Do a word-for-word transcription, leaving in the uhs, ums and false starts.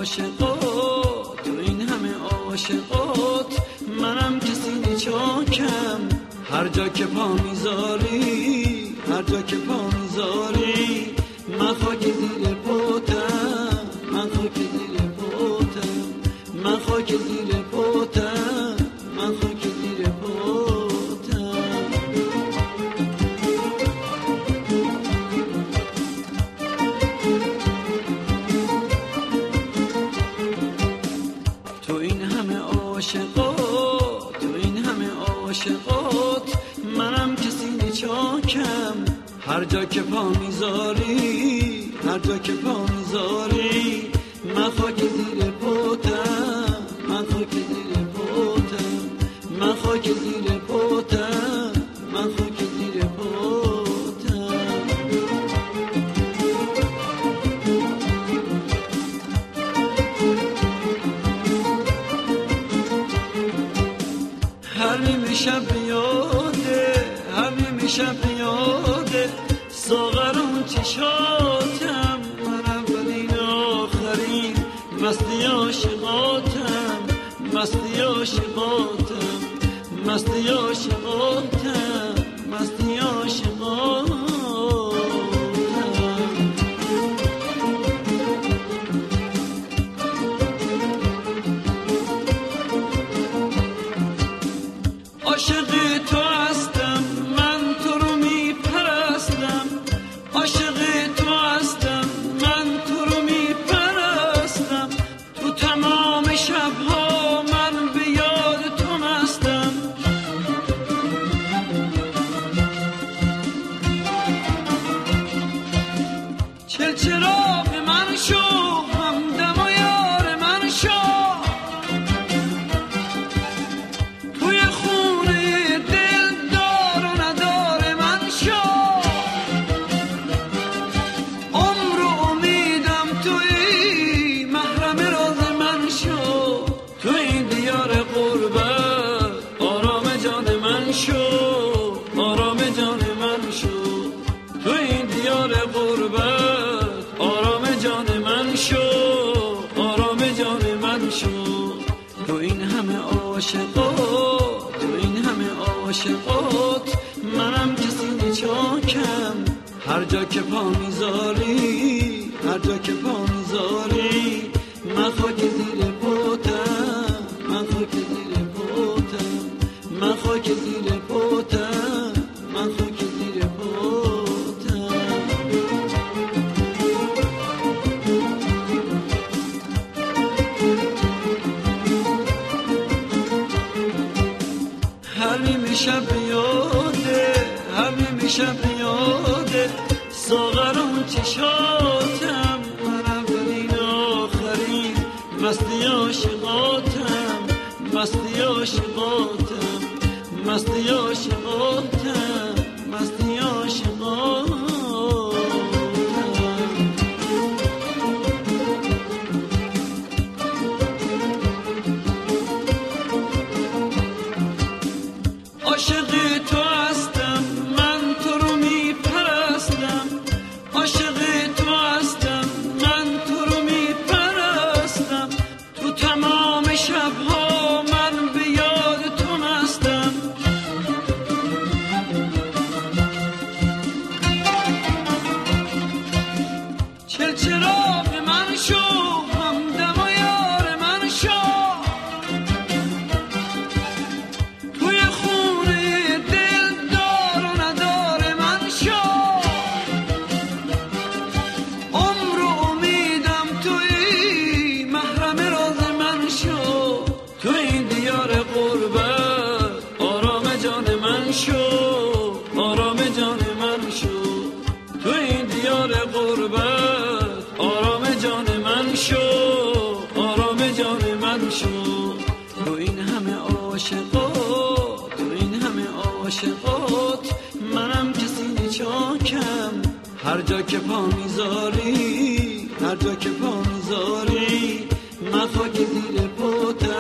عاشقات، تو این همه عاشقات منم که سینه چاکم. هر جا که پا میذاری، هر جا که پا میذاری من خاک زیر پاتم، من خاک زیر پاتم، من خاک زیر پاتم، من خاک زیر پاتم. تو این همه عاشقات، تو این همه عاشقات منم که سینه چاکم. هر جا که پا میذاری، هر جا که پا میذاری من خاک زیر پاتم، من خاک زیر پاتم، من خاک زیر پاتم، من خاک زیر پاتم. هر نیمه شب یاده، هر نیمه شب یاده ساغر اون چشاتم. من اولین آخرین مستی عاشقاتم، مستی عاشقاتم، مستی عاشقاتم، مستی عاشقاتم. عاشق تو هستم، من تو رو میپرستم. عاشق تو هستم، من تو رو میپرستم. تو تمام شبها من به یاد تو مستم. چل چراغ من شو، همدم و یار من شو. توی خونه دل دار و ندار من شو. عمر و امیدم توی محرم راز من شو. توی دیار غربت آرام جان من شو، آرام جان من شو. توی دیار غربت آرام جان من شو، آرام جان من شو. تو این همه عاشقات، تو این همه عاشقات منم که سینه چاکم. هر جا که پا میذاری، هر جا که پا میذاری من خاک زیر پاتم، من خاک زیر پاتم، من خاک زیر پاتم، من خاک زیر پاتم. هر نیمه شب یاده، هر نیمه شب یاده ساغر اون چشاتم. من اولین آخرین مستی عاشقاتم، مستی عاشقاتم، مستی عاشقاتم، مستی عاشقاتم. عاشق تو هستم، من تو رو میپرستم. عاشق تو هستم، من تو رو میپرستم. تو تمام شبها من به یاد تو مستم. چل چراغ من شو، همدم و یار من شو. توی خونه دل دار و ندار من شو. عمر و امیدم توی محرم راز من شو. توی دیار غربت آرام جان من شو، آرام جان من شو. توی دیار غربت آرام جان من شو، آرام جان من شو. تو این همه عاشقات، تو این همه عاشقات منم که سینه چاکم. هر جا که پا میذاری، هر جا که پا میذاری من خاک زیر پاتم.